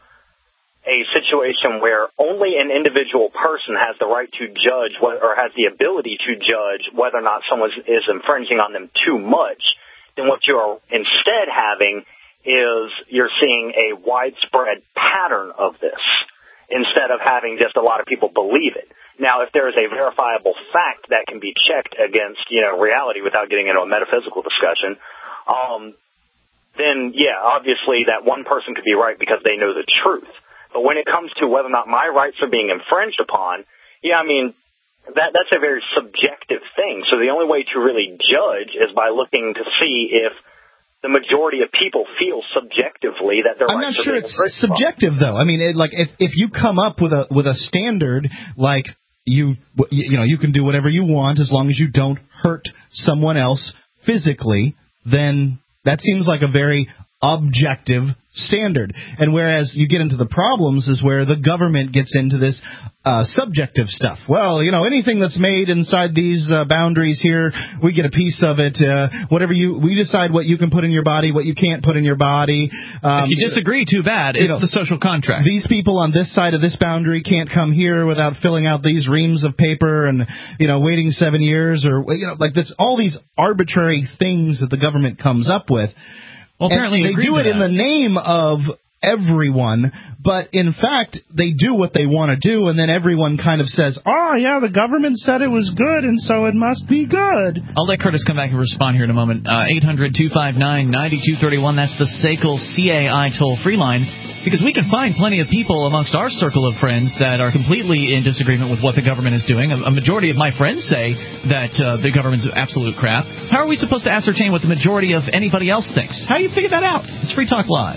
a situation where only an individual person has the right to judge what, or has the ability to judge whether or not someone is infringing on them too much, then what you're instead having is you're seeing a widespread pattern of this instead of having just a lot of people believe it. Now, if there is a verifiable fact that can be checked against, you know, reality without getting into a metaphysical discussion, um, then, yeah, obviously that one person could be right because they know the truth. But when it comes to whether or not my rights are being infringed upon, yeah, I mean, that that's a very subjective thing. So the only way to really judge is by looking to see if the majority of people feel subjectively that their I'm rights not sure are being it's infringed subjective, though. I mean, it, like, if, if you come up with a with a standard like you you know you can do whatever you want as long as you don't hurt someone else physically, then that seems like a very objective standard. And whereas you get into the problems is where the government gets into this uh, subjective stuff. Well, you know, anything that's made inside these uh, boundaries here, we get a piece of it. Uh, whatever you, we decide what you can put in your body, what you can't put in your body. Um, if you disagree, too bad. It's you know, the social contract. These people on this side of this boundary can't come here without filling out these reams of paper and, you know, waiting seven years or, you know, like that's all these arbitrary things that the government comes up with. Well, apparently and they do it in the name of everyone, but in fact, they do what they want to do, and then everyone kind of says, oh, yeah, the government said it was good, and so it must be good. I'll let Curtis come back and respond here in a moment. Uh, eight hundred two five nine nine two three one, that's the S A C L C A I toll-free line, because we can find plenty of people amongst our circle of friends that are completely in disagreement with what the government is doing. A, a majority of my friends say that uh, the government's absolute crap. How are we supposed to ascertain what the majority of anybody else thinks? How do you figure that out? It's Free Talk Live.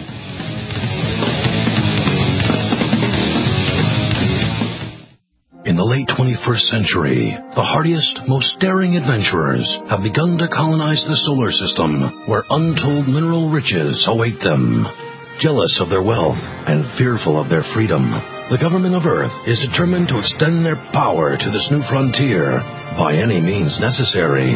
In the late twenty-first century, the hardiest, most daring adventurers have begun to colonize the solar system, where untold mineral riches await them. Jealous of their wealth and fearful of their freedom, the government of Earth is determined to extend their power to this new frontier by any means necessary.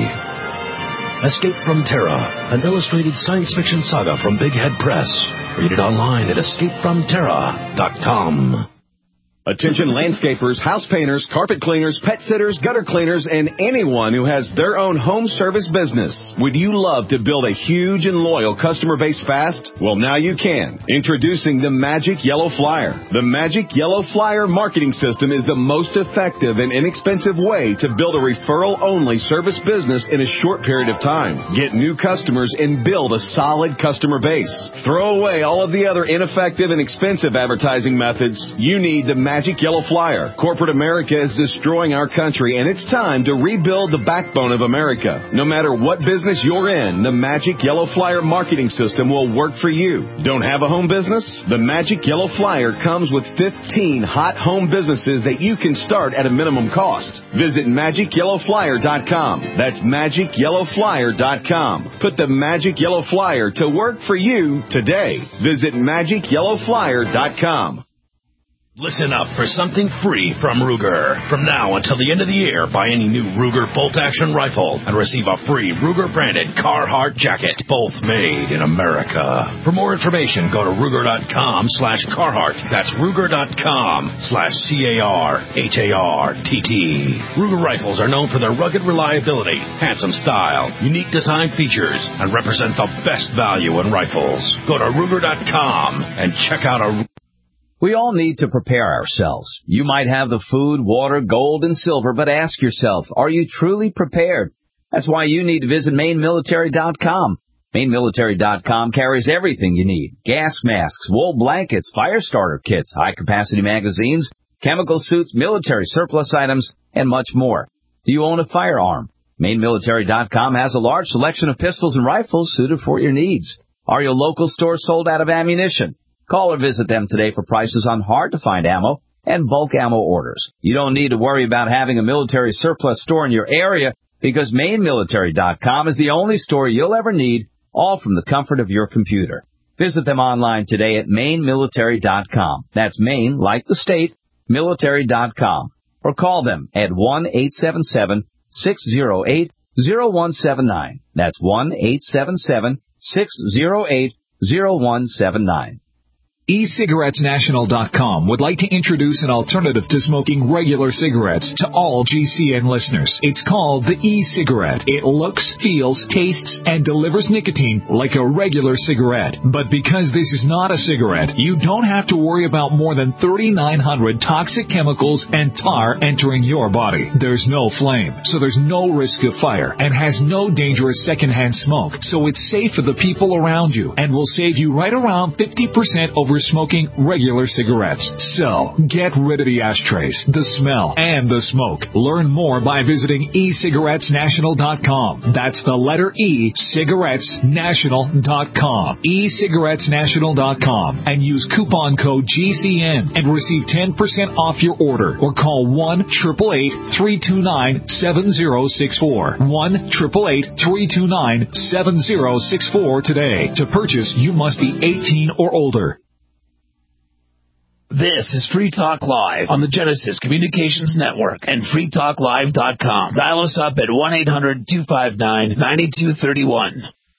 Escape from Terra, an illustrated science fiction saga from Big Head Press. Read it online at escape from terra dot com. Attention landscapers, house painters, carpet cleaners, pet sitters, gutter cleaners, and anyone who has their own home service business. Would you love to build a huge and loyal customer base fast? Well, now you can. Introducing the Magic Yellow Flyer. The Magic Yellow Flyer marketing system is the most effective and inexpensive way to build a referral-only service business in a short period of time. Get new customers and build a solid customer base. Throw away all of the other ineffective and expensive advertising methods. You need the Magic Yellow Flyer. Corporate America is destroying our country, and it's time to rebuild the backbone of America. No matter what business you're in, the Magic Yellow Flyer marketing system will work for you. Don't have a home business? The Magic Yellow Flyer comes with fifteen hot home businesses that you can start at a minimum cost. Visit magic yellow flyer dot com. That's magic yellow flyer dot com. Put the Magic Yellow Flyer to work for you today. Visit magic yellow flyer dot com. Listen up for something free from Ruger. From now until the end of the year, buy any new Ruger bolt-action rifle and receive a free Ruger-branded Carhartt jacket, both made in America. For more information, go to Ruger.com slash Carhartt. That's Ruger.com slash C-A-R-H-A-R-T-T. Ruger rifles are known for their rugged reliability, handsome style, unique design features, and represent the best value in rifles. Go to Ruger dot com and check out a... We all need to prepare ourselves. You might have the food, water, gold, and silver, but ask yourself, are you truly prepared? That's why you need to visit Maine Military dot com. Maine Military dot com carries everything you need. Gas masks, wool blankets, fire starter kits, high-capacity magazines, chemical suits, military surplus items, and much more. Do you own a firearm? Maine Military dot com has a large selection of pistols and rifles suited for your needs. Are your local stores sold out of ammunition? Call or visit them today for prices on hard-to-find ammo and bulk ammo orders. You don't need to worry about having a military surplus store in your area because Maine Military dot com is the only store you'll ever need, all from the comfort of your computer. Visit them online today at Maine Military dot com. That's Maine, like the state, Military dot com. Or call them at one eight seven seven, six zero eight, zero one seven nine. That's one eight seven seven, six zero eight, zero one seven nine. e cigarettes national dot com would like to introduce an alternative to smoking regular cigarettes to all G C N listeners. It's called the e-cigarette. It looks, feels, tastes, and delivers nicotine like a regular cigarette. But because this is not a cigarette, you don't have to worry about more than thirty-nine hundred toxic chemicals and tar entering your body. There's no flame, so there's no risk of fire, and has no dangerous secondhand smoke, so it's safe for the people around you and will save you right around fifty percent over smoking regular cigarettes. So, get rid of the ashtrays, the smell, and the smoke. Learn more by visiting e cigarettes national dot com. That's the letter E, cigarettes national dot com. e cigarettes national dot com. And use coupon code G C N and receive ten percent off your order. Or call one eight eight eight, three two nine, seven zero six four. one eight eight eight, three two nine, seven zero six four today. To purchase, you must be eighteen or older. This is Free Talk Live on the Genesis Communications Network and free talk live dot com. Dial us up at one eight hundred, two five nine, nine two three one.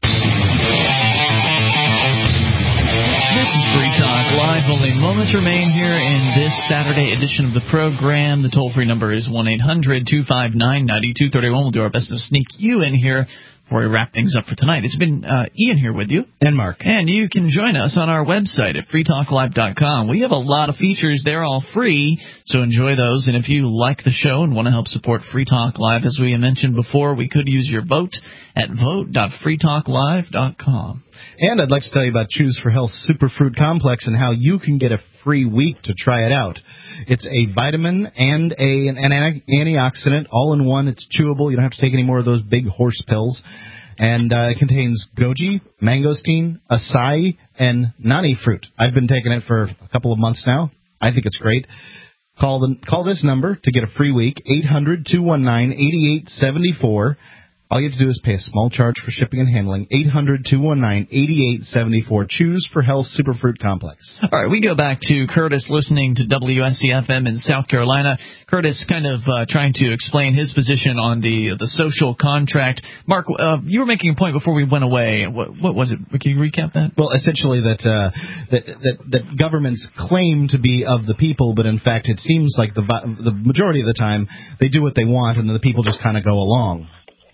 This is Free Talk Live. Only moments remain here in this Saturday edition of the program. The toll-free number is one eight hundred, two five nine, nine two three one. We'll do our best to sneak you in here before we wrap things up for tonight. It's been uh, Ian here with you. And Mark. And you can join us on our website at free talk live dot com. We have a lot of features. They're all free, so enjoy those. And if you like the show and want to help support Free Talk Live, as we mentioned before, we could use your vote at vote dot free talk live dot com. And I'd like to tell you about Choose for Health Superfruit Complex and how you can get a free week to try it out. It's a vitamin and a, an antioxidant all in one. It's chewable. You don't have to take any more of those big horse pills. And uh, it contains goji, mangosteen, acai, and nani fruit. I've been taking it for a couple of months now. I think it's great. Call the, call this number to get a free week, eight hundred, two one nine, eight eight seven four. All you have to do is pay a small charge for shipping and handling, eight hundred, two one nine, eight eight seven four. Choose for Health Superfruit Complex. All right, we go back to Curtis listening to W S C F M in South Carolina. Curtis kind of uh, trying to explain his position on the the social contract. Mark, uh, you were making a point before we went away. What, what was it? Can you recap that? Well, essentially that, uh, that that that governments claim to be of the people, but in fact it seems like the the majority of the time they do what they want and then the people just kind of go along.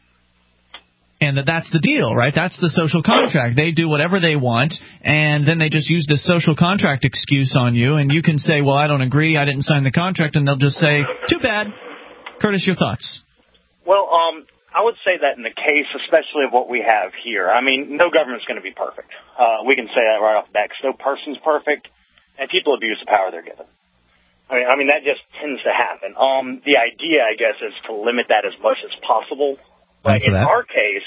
And that that's the deal, right? That's the social contract. They do whatever they want, and then they just use the social contract excuse on you, and you can say, well, I don't agree, I didn't sign the contract, and they'll just say, too bad. Curtis, your thoughts? Well, um, I would say that in the case, especially of what we have here, I mean, no government's going to be perfect. Uh, we can say that right off the bat, 'cause no person's perfect, and people abuse the power they're given. I mean, I mean, that just tends to happen. Um, the idea, I guess, is to limit that as much as possible. But in our case,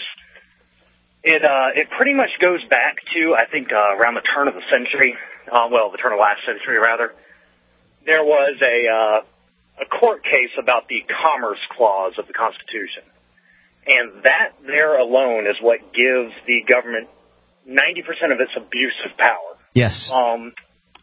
it uh, it pretty much goes back to, I think, uh, around the turn of the century, uh, well, the turn of last century, rather. There was a uh, a court case about the Commerce Clause of the Constitution. And that there alone is what gives the government ninety percent of its abusive power. Yes. Um,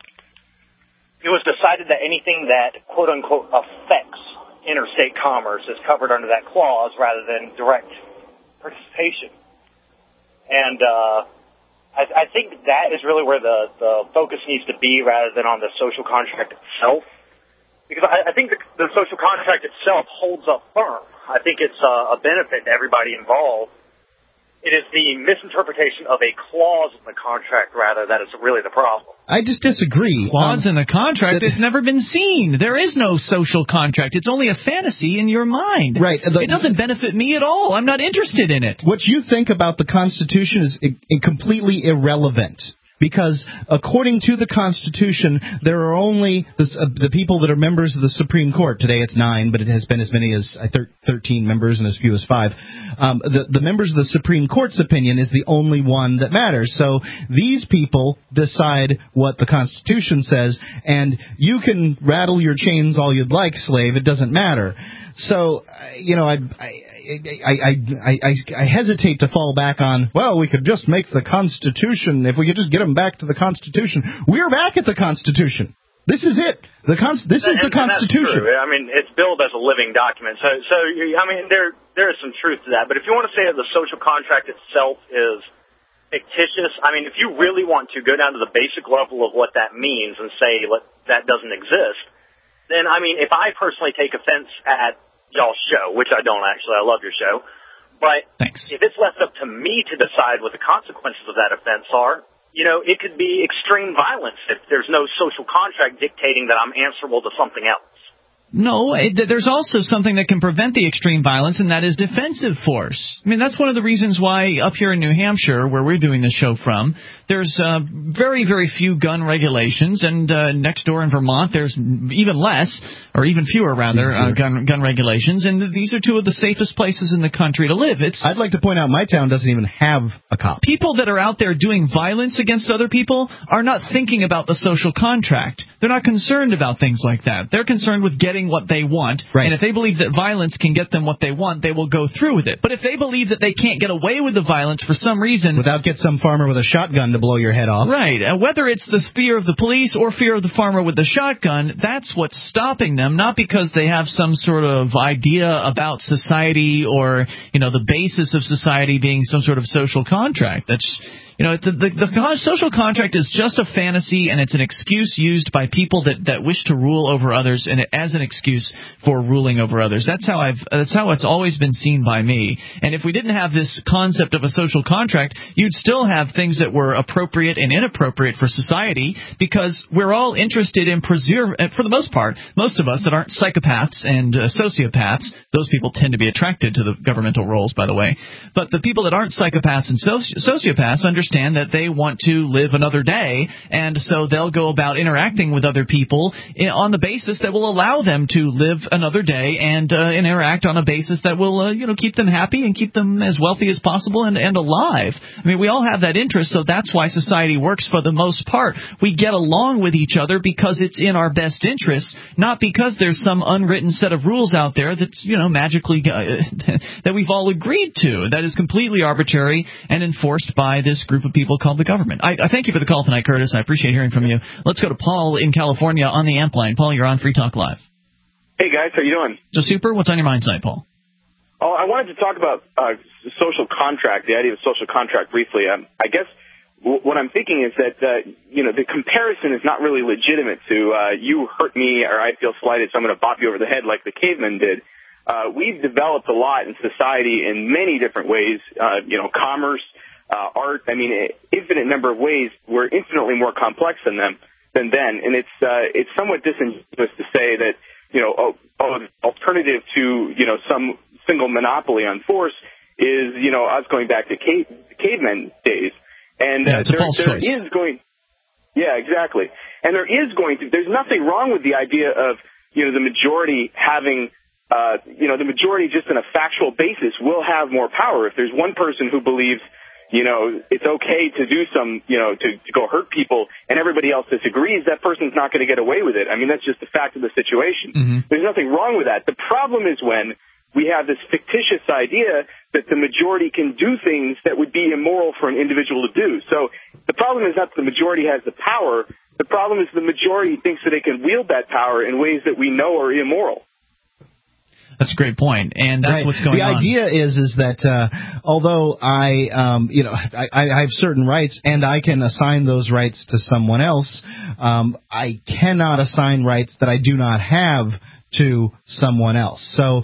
it was decided that anything that, quote-unquote, affects interstate commerce is covered under that clause rather than direct participation. And uh, I, I think that is really where the, the focus needs to be rather than on the social contract itself. Because I, I think the, the social contract itself holds up firm. I think it's uh, a benefit to everybody involved. It is the misinterpretation of a clause in the contract, rather, that is really the problem. I just disagree. Clause um, in the contract that's never been seen. There is no social contract. It's only a fantasy in your mind. Right. The, it doesn't benefit me at all. I'm not interested in it. What you think about the Constitution is I- I completely irrelevant. Because according to the Constitution, there are only the, uh, the people that are members of the Supreme Court. Today it's nine, but it has been as many as uh, thirteen members and as few as five. Um, the, the members of the Supreme Court's opinion is the only one that matters. So these people decide what the Constitution says, and you can rattle your chains all you'd like, slave. It doesn't matter. So, uh, you know, I... I I, I, I, I hesitate to fall back on, well, we could just make the Constitution, if we could just get them back to the Constitution. We're back at the Constitution. This is it. The Con- This is and, the Constitution. And that's true. I mean, it's billed as a living document. So, so I mean, there there is some truth to that. But if you want to say that the social contract itself is fictitious, I mean, if you really want to go down to the basic level of what that means and say let, that doesn't exist, then, I mean, if I personally take offense at y'all's show, which I don't actually. I love your show. But Thanks. If it's left up to me to decide what the consequences of that offense are, you know, it could be extreme violence if there's no social contract dictating that I'm answerable to something else. No, it, there's also something that can prevent the extreme violence, and that is defensive force. I mean, that's one of the reasons why up here in New Hampshire, where we're doing this show from, there's uh, very, very few gun regulations, and uh, next door in Vermont, there's even less, or even fewer, rather, uh, gun gun regulations, and these are two of the safest places in the country to live. It's I'd like to point out my town doesn't even have a cop. People that are out there doing violence against other people are not thinking about the social contract. They're not concerned about things like that. They're concerned with getting what they want, right. And if they believe that violence can get them what they want, they will go through with it. But if they believe that they can't get away with the violence for some reason... Without get some farmer with a shotgun to blow your head off. Right. Uh, whether it's the fear of the police or fear of the farmer with the shotgun, that's what's stopping them, not because they have some sort of idea about society or, you know, the basis of society being some sort of social contract. That's... You know, the, the, the social contract is just a fantasy, and it's an excuse used by people that, that wish to rule over others, and as an excuse for ruling over others. That's how I've. That's how it's always been seen by me. And if we didn't have this concept of a social contract, you'd still have things that were appropriate and inappropriate for society, because we're all interested in preserve. For the most part, most of us that aren't psychopaths and uh, sociopaths, those people tend to be attracted to the governmental roles, by the way. But the people that aren't psychopaths and soci- sociopaths understand that they want to live another day, and so they'll go about interacting with other people on the basis that will allow them to live another day and uh, interact on a basis that will, uh, you know, keep them happy and keep them as wealthy as possible and, and alive. I mean, we all have that interest, so that's why society works for the most part. We get along with each other because it's in our best interests, not because there's some unwritten set of rules out there that's, you know, magically uh, that we've all agreed to. That is completely arbitrary and enforced by this group of people called the government. I, I thank you for the call tonight, Curtis. I appreciate hearing from you. Let's go to Paul in California on the amp line. Paul, you're on Free Talk Live. Hey, guys. How you doing? Just super. What's on your mind tonight, Paul? Oh, I wanted to talk about uh, social contract, the idea of social contract briefly. Um, I guess w- what I'm thinking is that, uh, you know, the comparison is not really legitimate to uh, you hurt me or I feel slighted, so I'm going to bop you over the head like the cavemen did. Uh, we've developed a lot in society in many different ways, uh, you know, commerce, uh, art. I mean, an infinite number of ways. We're infinitely more complex than them than then. And it's, uh, it's somewhat disingenuous to say that, you know, oh, oh, the alternative to, you know, some single monopoly on force is, you know, us going back to cave, cavemen days. And yeah, uh, it's a there, false there choice. is going, yeah, exactly. And there is going to, there's nothing wrong with the idea of, you know, the majority having, uh, you know, the majority just on a factual basis will have more power. If there's one person who believes, you know, it's okay to do some, you know, to, to go hurt people and everybody else disagrees, that person's not going to get away with it. I mean, that's just the fact of the situation. Mm-hmm. There's nothing wrong with that. The problem is when we have this fictitious idea that the majority can do things that would be immoral for an individual to do. So the problem is not that the majority has the power. The problem is the majority thinks that they can wield that power in ways that we know are immoral. That's a great point, and that's right. what's going the on. The idea is is that uh, although I, um, you know, I, I have certain rights and I can assign those rights to someone else, um, I cannot assign rights that I do not have to someone else. So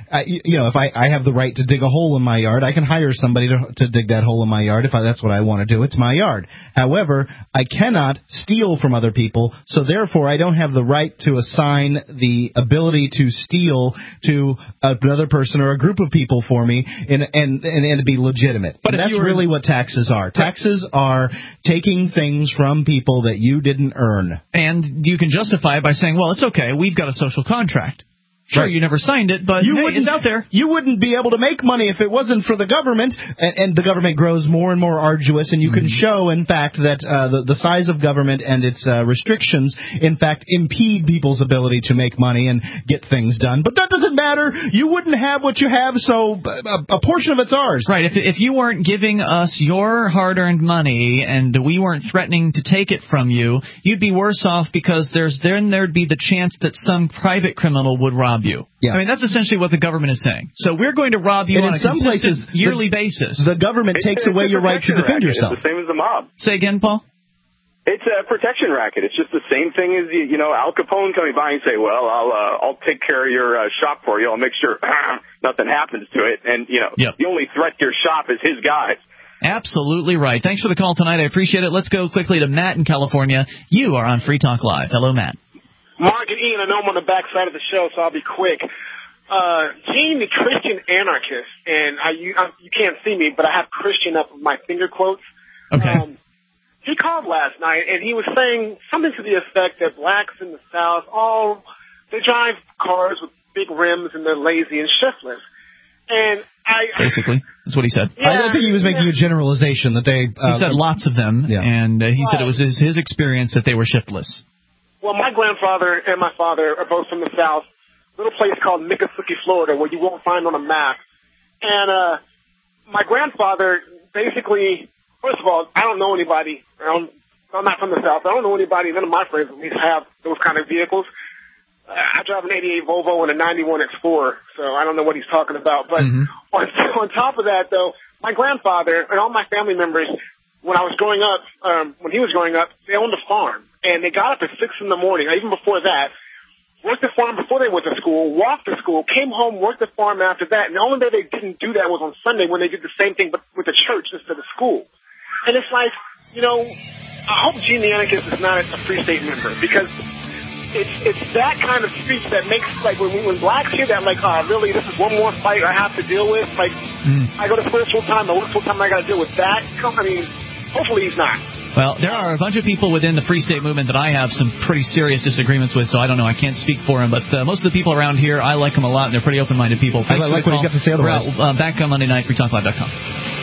I, you know, if I, I have the right to dig a hole in my yard, I can hire somebody to, to dig that hole in my yard if I, that's what I want to do. It's my yard. However, I cannot steal from other people, so therefore I don't have the right to assign the ability to steal to another person or a group of people for me and and, and, and to be legitimate. But that's really what taxes are. Taxes are taking things from people that you didn't earn. And you can justify it by saying, well, it's okay, we've got a social contract. Sure, right. You never signed it, but you hey, it's out there. You wouldn't be able to make money if it wasn't for the government, and, and the government grows more and more arduous, and you mm-hmm. can show, in fact, that uh, the, the size of government and its uh, restrictions, in fact, impede people's ability to make money and get things done. But that doesn't matter. You wouldn't have what you have, so a, a portion of it's ours. Right. If, if you weren't giving us your hard-earned money and we weren't threatening to take it from you, you'd be worse off because there's then there'd be the chance that some private criminal would rob you. Yeah. I mean, that's essentially what the government is saying. So we're going to rob you and on a some consistent places, yearly the, basis. The government takes it's, away it's your right to defend racket. yourself. It's the same as the mob. Say again, Paul? It's a protection racket. It's just the same thing as, you know, Al Capone coming by and say, well, I'll uh, I'll take care of your uh, shop for you. I'll make sure nothing happens to it. And, you know, yep. the only threat to your shop is his guys. Absolutely right. Thanks for the call tonight. I appreciate it. Let's go quickly to Matt in California. You are on Free Talk Live. Hello, Matt. Mark and Ian, I know I'm on the backside of the show, so I'll be quick. Uh, Gene, the Christian anarchist, and I, you, I, you can't see me, but I have Christian up with my finger quotes. Okay. Um, he called last night, and he was saying something to the effect that blacks in the South, all, they drive cars with big rims, and they're lazy and shiftless. And I... Basically, that's what he said. Yeah, I don't think he was making yeah. a generalization that they... he Uh, said lots of them, yeah. and uh, he right. said it was his, his experience that they were shiftless. Well, my grandfather and my father are both from the South. Little place called Miccosukee, Florida, where you won't find on a map. And uh my grandfather basically, first of all, I don't know anybody. I'm, I'm not from the South. I don't know anybody. None of my friends at least have those kind of vehicles. Uh, I drive an eighty-eight Volvo and a ninety-one Explorer, so I don't know what he's talking about. But mm-hmm. on, on top of that, though, my grandfather and all my family members, when I was growing up, um, when he was growing up, they owned a farm. And they got up at six in the morning, even before that, worked the farm before they went to school, walked to school, came home, worked the farm after that. And the only day they didn't do that was on Sunday when they did the same thing but with the church instead of school. And it's like, you know, I hope Gene the Anarchist is not a Free State member because it's it's that kind of speech that makes, like, when when blacks hear that, like, oh, really, this is one more fight I have to deal with? Like, mm. I go to school full time, I work full time, I got to deal with that? I mean, hopefully he's not. Well, there are a bunch of people within the Free State movement that I have some pretty serious disagreements with, so I don't know. I can't speak for them. But uh, most of the people around here, I like them a lot, and they're pretty open-minded people. Thanks I like what he's got to say otherwise. Uh, back on Monday night, free talk live dot com.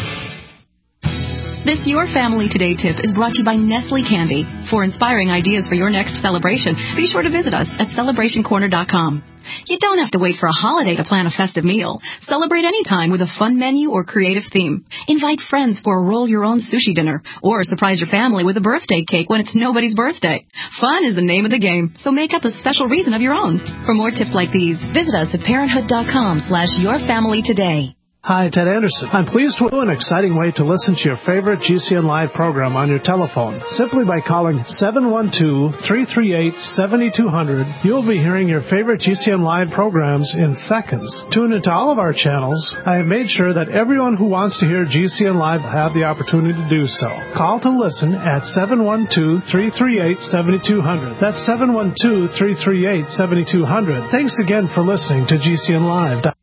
This Your Family Today tip is brought to you by Nestle Candy. For inspiring ideas for your next celebration, be sure to visit us at celebration corner dot com. You don't have to wait for a holiday to plan a festive meal. Celebrate anytime with a fun menu or creative theme. Invite friends for a roll-your-own sushi dinner, or surprise your family with a birthday cake when it's nobody's birthday. Fun is the name of the game, so make up a special reason of your own. For more tips like these, visit us at parenthood dot com slash your family today. Hi, Ted Anderson. I'm pleased with an exciting way to listen to your favorite G C N Live program on your telephone. Simply by calling seven one two, three three eight, seven two zero zero, you'll be hearing your favorite G C N Live programs in seconds. Tune into all of our channels. I have made sure that everyone who wants to hear G C N Live will have the opportunity to do so. Call to listen at seven one two, three three eight, seven two zero zero. That's seven one two, three three eight, seven two zero zero. Thanks again for listening to G C N Live.